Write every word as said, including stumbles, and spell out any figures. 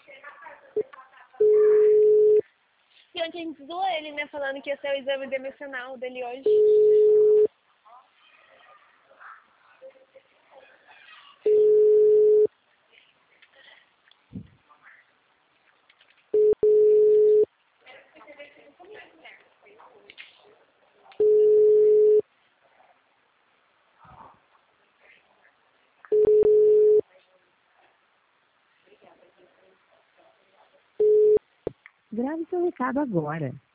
E ontem a gente zoou ele, né? Falando que ia ser o exame demissional dele hoje. Grave seu recado agora.